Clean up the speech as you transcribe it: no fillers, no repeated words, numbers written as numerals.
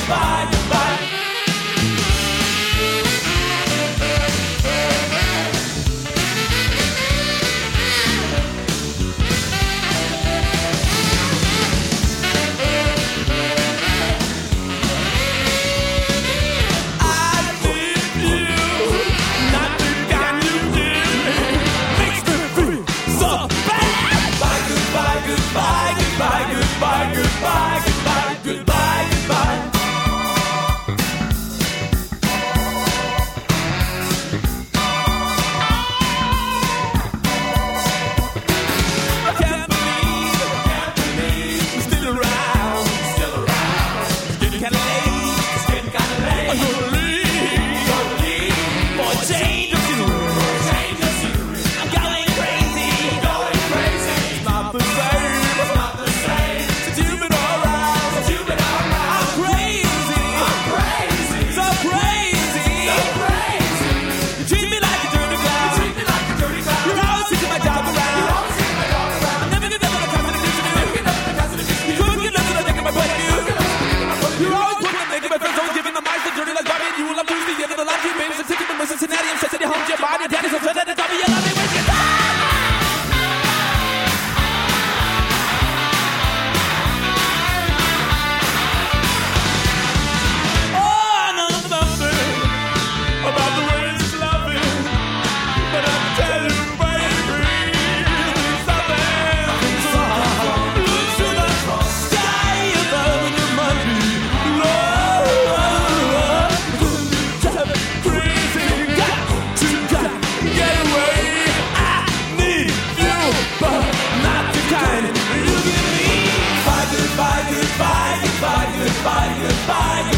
goodbye, goodbye. Goodbye, goodbye, goodbye, goodbye, goodbye. I can't believe you're still around. It's getting kinda late. I'm gonna leave for a change of scenery. I'm going crazy. It's not the same. You've been around. I'm crazy. So crazy. You treat me like a dirty clown. You're always taking my job around. I'm never gonna come to the you. You couldn't get nothing to take my point of view. You're always putting a negative friends on giving the minds the journey like Bobby and you will love lose the end of the life you made. I'm taking from Cincinnati. I'm stressing you home to your body. Daddy's upset at the top of your life. When you die. Goodbye, goodbye, goodbye, goodbye, goodbye.